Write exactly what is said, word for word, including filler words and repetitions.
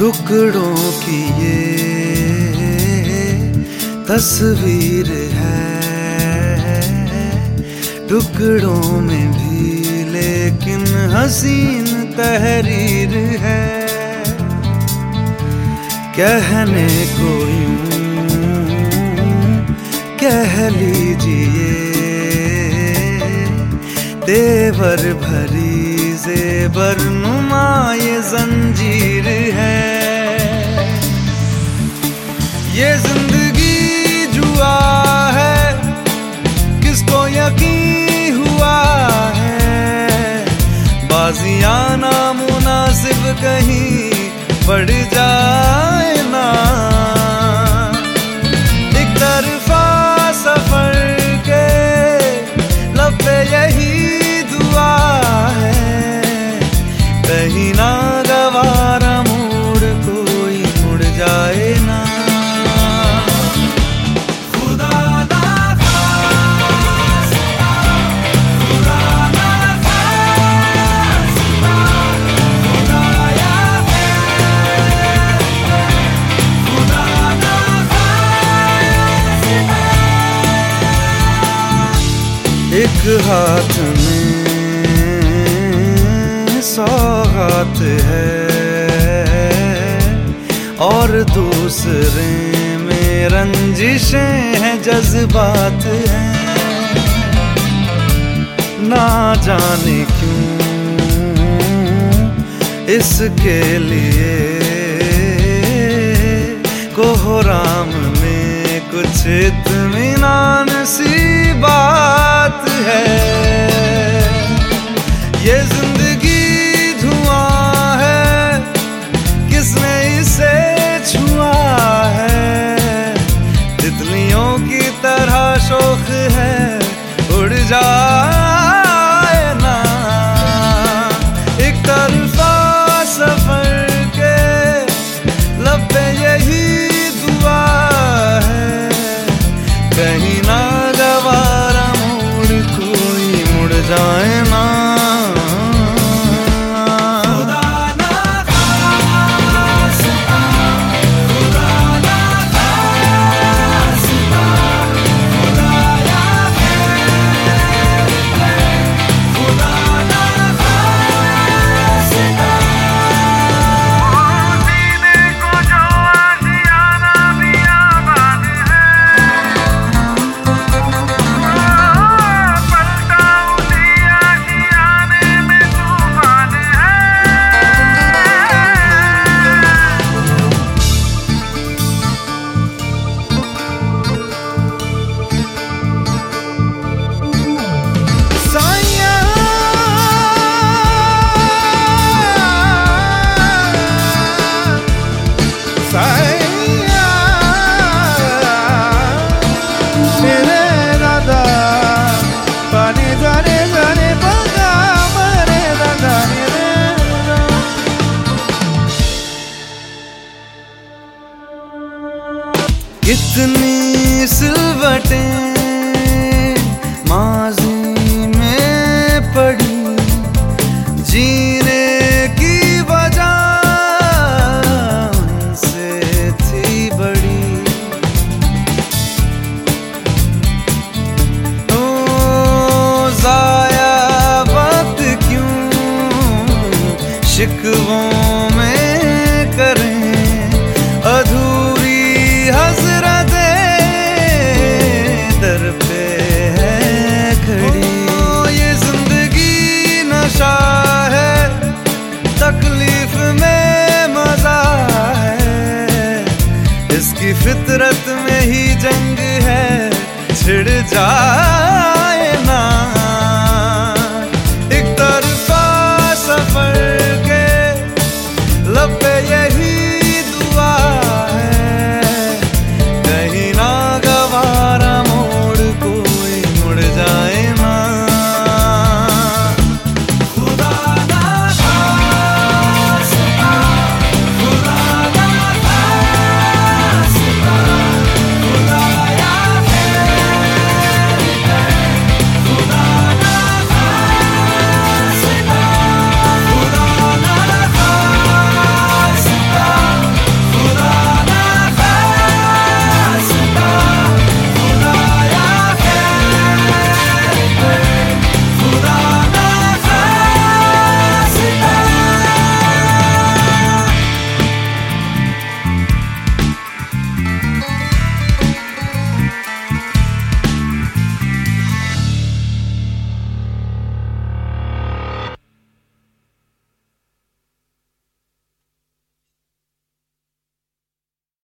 टुकड़ों की ये तस्वीर है, टुकड़ों में भी लेकिन हसीन तहरीर है। कहने को यूं कह लीजिए, तेवर भरी ज़ेवर नुमा ये जंजीर है। ये जिंदगी जुआ है, किसको यकीन हुआ है, बाजियां नामुनासिब कहीं बढ़ जाए ना। एक तरफा सफर के लब पे यही दुआ है, कहीं ना गवारा मोड़ कोई मुड़ जाए ना। एक हाथ में सौगात है और दूसरे में रंजिशें हैं, जज्बात हैं। ना जाने क्यों इसके लिए कोहराम में कुछ इत्मीनान सी बात है। ये जिंदगी धुआं है, किसने इसे छुआ है, तितलियों की तरह शौक है, उड़ जाए ना। एक तरफा सफर के लब पे यही दुआ है, कहीं ना गवारा मोड़ कोई मुड़ जाए ना। कितनी सिलवटें